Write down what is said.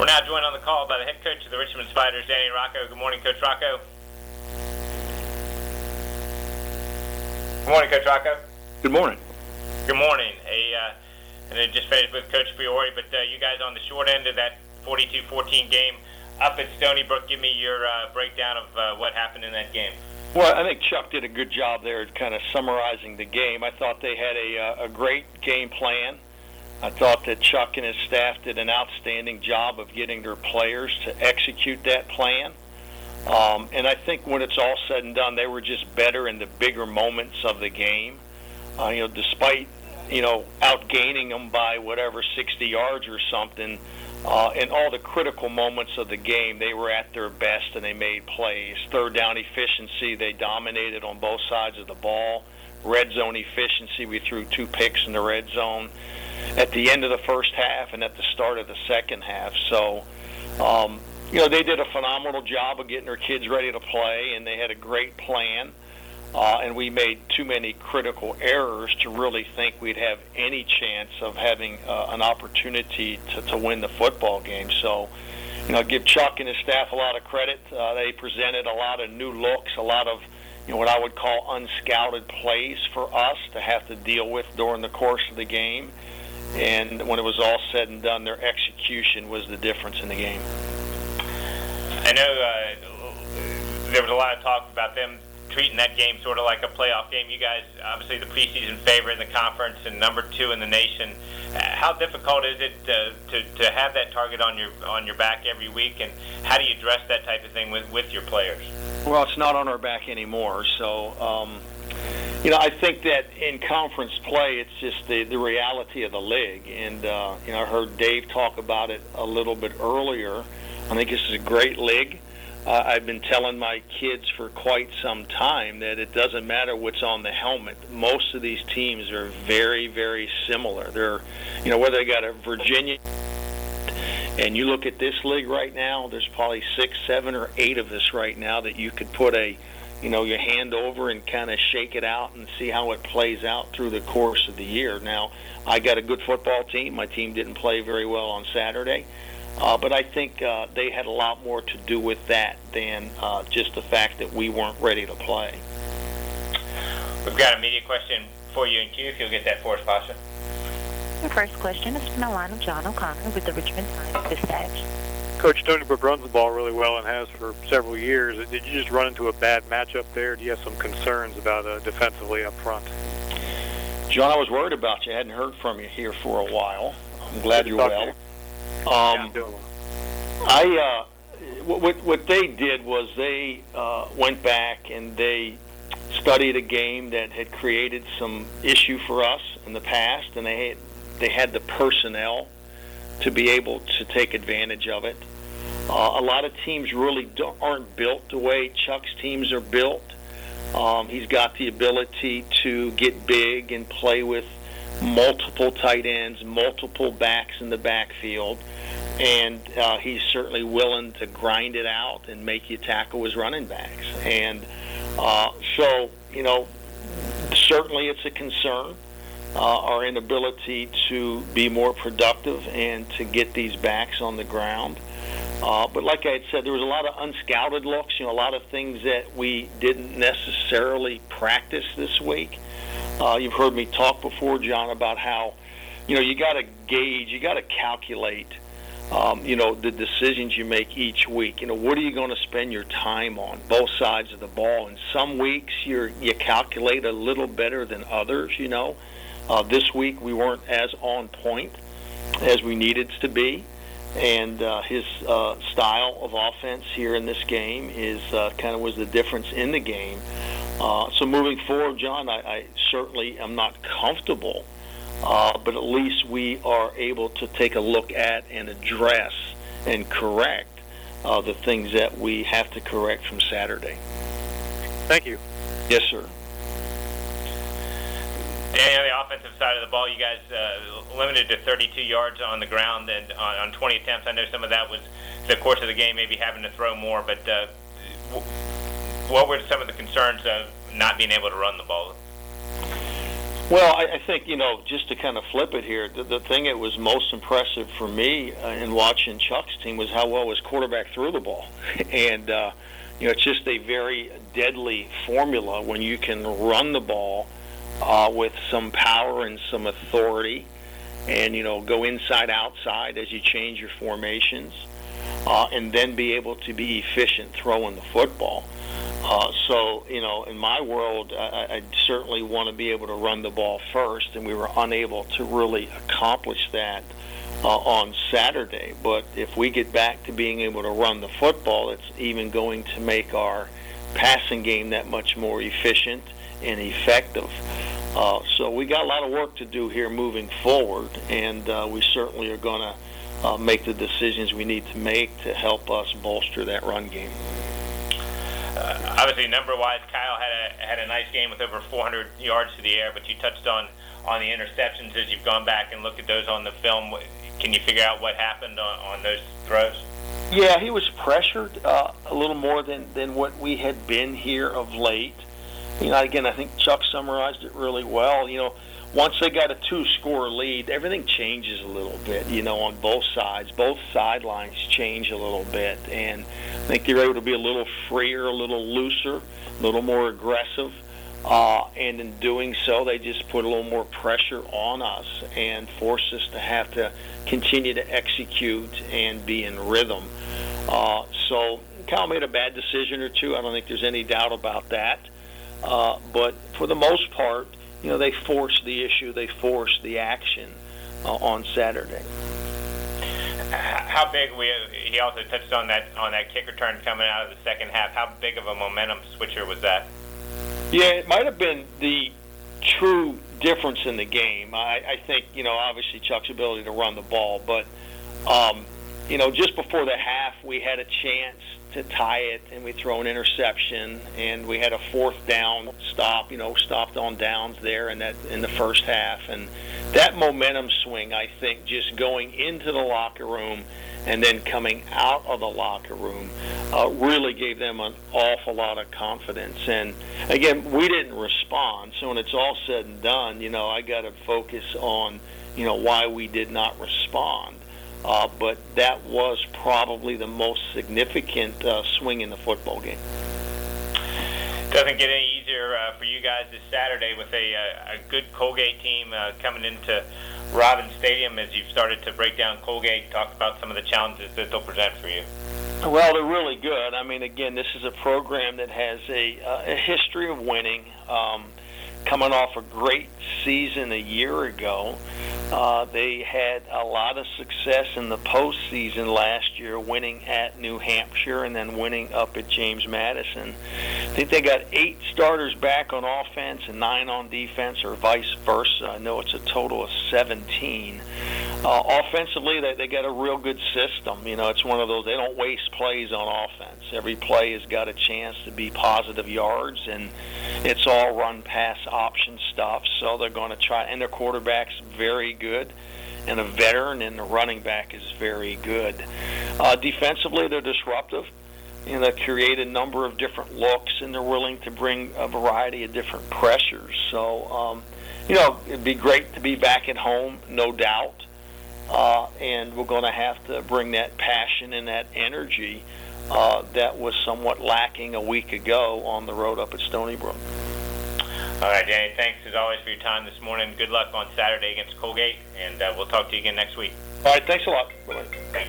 We're now joined on the call by the head coach of the Richmond Spiders, Danny Rocco. Good morning, Coach Rocco. Good morning, Coach Rocco. Good morning. Good morning. And I just finished with Coach Fiore, but you guys on the short end of that 42-14 game up at Stony Brook. Give me your breakdown of what happened in that game. Well, I think Chuck did a good job there at kind of summarizing the game. I thought they had a great game plan. I thought that Chuck and his staff did an outstanding job of getting their players to execute that plan. And I think when it's all said and done, they were just better in the bigger moments of the game. Despite, outgaining them by whatever, 60 yards or something, in all the critical moments of the game, they were at their best and they made plays. Third down efficiency, they dominated on both sides of the ball. Red zone efficiency, we threw 2 picks in the red zone at the end of the first half and at the start of the second half. So, they did a phenomenal job of getting their kids ready to play, and they had a great plan. And we made too many critical errors to really think we'd have any chance of having an opportunity to win the football game. So, give Chuck and his staff a lot of credit. They presented a lot of new looks, a lot of what I would call unscouted plays for us to have to deal with during the course of the game. And when it was all said and done, their execution was the difference in the game. I know there was a lot of talk about them treating that game sort of like a playoff game. You guys, obviously the preseason favorite in the conference and number 2 in the nation. How difficult is it to have that target on your back every week, and how do you address that type of thing with your players? Well, it's not on our back anymore. So, I think that in conference play, it's just the reality of the league. And, I heard Dave talk about it a little bit earlier. I think this is a great league. I've been telling my kids for quite some time that it doesn't matter what's on the helmet. Most of these teams are very, very similar. They're, whether they got a Virginia, and you look at this league right now, there's probably 6, 7, or 8 of us right now that you could put your hand over and kind of shake it out and see how it plays out through the course of the year. Now, I got a good football team. My team didn't play very well on Saturday. But I think they had a lot more to do with that than just the fact that we weren't ready to play. We've got a media question for you in queue, if you'll get that for us, Pasha. Your first question is from the line of John O'Connor with the Richmond Times-Dispatch. Coach, Stony Brook runs the ball really well and has for several years. Did you just run into a bad matchup there? Do you have some concerns about defensively up front? John, I was worried about you. I hadn't heard from you here for a while. I'm glad you're well. What they did was they went back and they studied a game that had created some issue for us in the past, and they had the personnel to be able to take advantage of it. A lot of teams really aren't built the way Chuck's teams are built. He's got the ability to get big and play with multiple tight ends, multiple backs in the backfield, and he's certainly willing to grind it out and make you tackle his running backs. And so, certainly it's a concern, our inability to be more productive and to get these backs on the ground. But like I had said, there was a lot of unscouted looks, a lot of things that we didn't necessarily practice this week. You've heard me talk before, John, about how, you got to gauge, you got to calculate, the decisions you make each week. What are you going to spend your time on, both sides of the ball? And some weeks you calculate a little better than others, This week we weren't as on point as we needed to be. And his style of offense here in this game is kind of was the difference in the game. So moving forward, John, I certainly am not comfortable, but at least we are able to take a look at and address and correct the things that we have to correct from Saturday. Thank you. Yes, sir. Danny, on the offensive side of the ball, you guys limited to 32 yards on the ground and on 20 attempts. I know some of that was the course of the game, maybe having to throw more, but what were some of the concerns of not being able to run the ball? Well, I think, just to kind of flip it here, the thing that was most impressive for me in watching Chuck's team was how well his quarterback threw the ball. And, it's just a very deadly formula when you can run the ball with some power and some authority and, go inside, outside as you change your formations and then be able to be efficient throwing the football. So, in my world, I certainly want to be able to run the ball first, and we were unable to really accomplish that on Saturday. But if we get back to being able to run the football, it's even going to make our passing game that much more efficient and effective. So we got a lot of work to do here moving forward, and we certainly are going to make the decisions we need to make to help us bolster that run game. Obviously, number-wise, Kyle had a nice game with over 400 yards to the air, but you touched on the interceptions as you've gone back and looked at those on the film. Can you figure out what happened on those throws? Yeah, he was pressured a little more than what we had been here of late. Again, I think Chuck summarized it really well. Once they got a 2-score lead, everything changes a little bit, on both sides. Both sidelines change a little bit, and I think they're able to be a little freer, a little looser, a little more aggressive, and in doing so, they just put a little more pressure on us and forced us to have to continue to execute and be in rhythm. So Kyle made a bad decision or two. I don't think there's any doubt about that. But for the most part, they forced the issue, they forced the action on Saturday. How big? He also touched on that kick return coming out of the second half. How big of a momentum switcher was that? Yeah, it might have been the true difference in the game. I think, obviously Chuck's ability to run the ball, but, just before the half, we had a chance to tie it, and we throw an interception, and we had a fourth down stop, stopped on downs there in the first half. And that momentum swing, I think, just going into the locker room and then coming out of the locker room really gave them an awful lot of confidence. And again, we didn't respond. So when it's all said and done, I got to focus on, why we did not respond. But that was probably the most significant swing in the football game. Doesn't get any easier for you guys this Saturday with a good Colgate team coming into Robins Stadium as you've started to break down Colgate. Talk about some of the challenges that they'll present for you. Well, they're really good. I mean, again, this is a program that has a history of winning. Coming off a great season a year ago. They had a lot of success in the postseason last year, winning at New Hampshire and then winning up at James Madison. I think they got 8 starters back on offense and 9 on defense, or vice versa. I know it's a total of 17. Offensively, they got a real good system. It's one of those, they don't waste plays on offense. Every play has got a chance to be positive yards, and it's all run-pass option stuff. So they're going to try, and their quarterback's very good, and a veteran, and the running back is very good. Defensively, they're disruptive. They create a number of different looks, and they're willing to bring a variety of different pressures. So, it'd be great to be back at home, no doubt. And we're going to have to bring that passion and that energy that was somewhat lacking a week ago on the road up at Stony Brook. All right, Danny, thanks as always for your time this morning. Good luck on Saturday against Colgate, and we'll talk to you again next week. All right, thanks a lot. Bye-bye.